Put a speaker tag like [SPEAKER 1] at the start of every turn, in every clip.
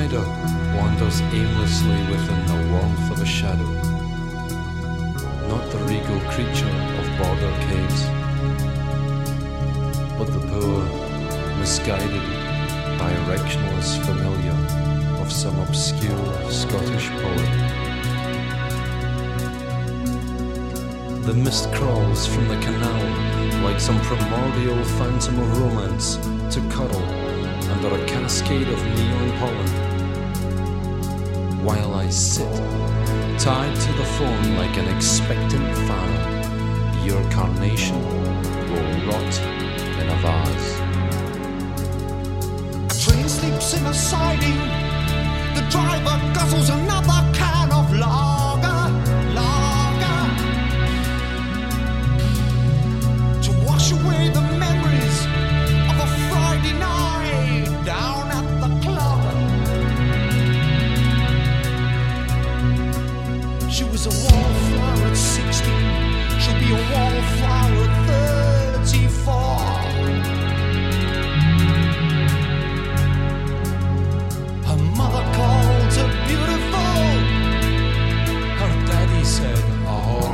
[SPEAKER 1] spider wanders aimlessly within the warmth of a shadow, not the regal creature of border caves, but the poor, misguided, directionless familiar of some obscure Scottish poet. The mist crawls from the canal like some primordial phantom of romance to cuddle under a cascade of neon pollen, while I sit, tied to the phone like an expectant fowl. Your carnation will rot in a vase.
[SPEAKER 2] A train sleeps in a siding. The driver guzzles another can of lager, to wash away the memories of a Friday night down at the club. She was a wallflower at 16. She'll be a wallflower at 34. Her mother called her beautiful. Her daddy said, oh.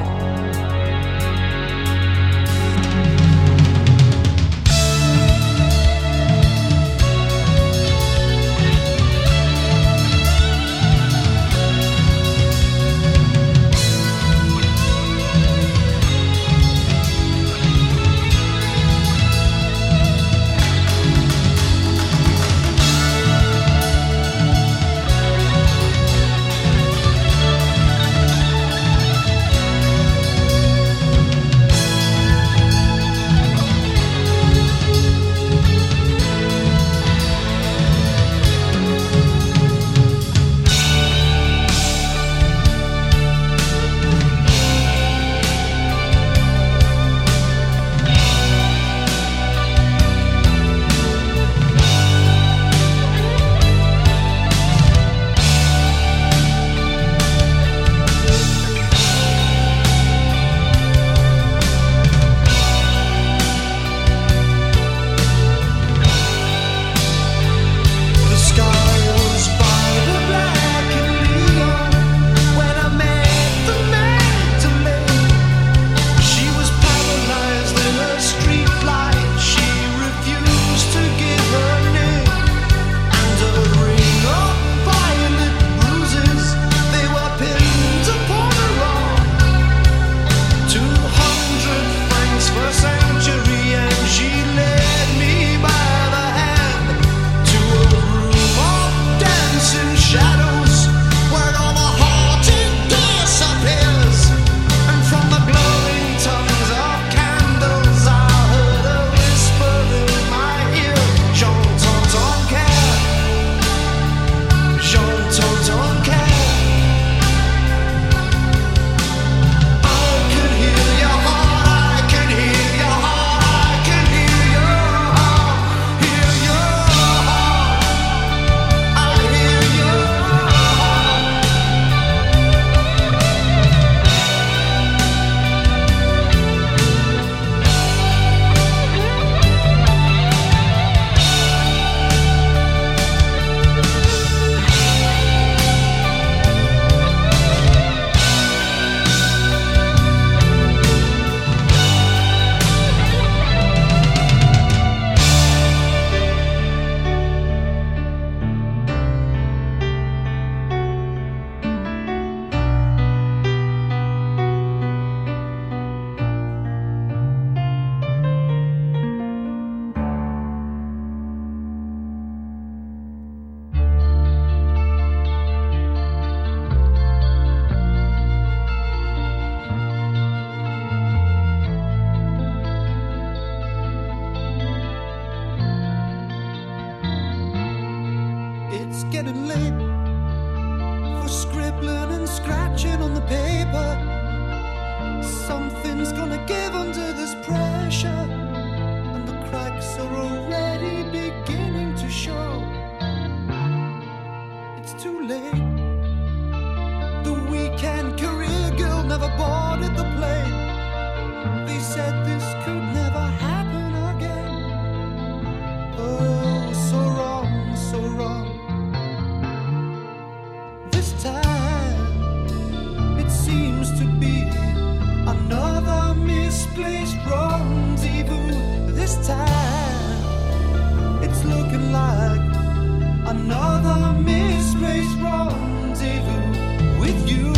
[SPEAKER 2] misplaced rendezvous. This time, it's looking like another misplaced rendezvous with you.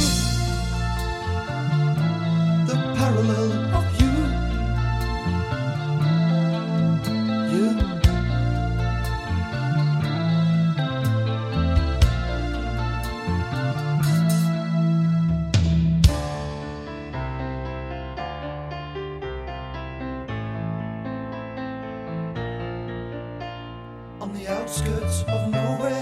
[SPEAKER 2] The parallel of you. On the outskirts of nowhere,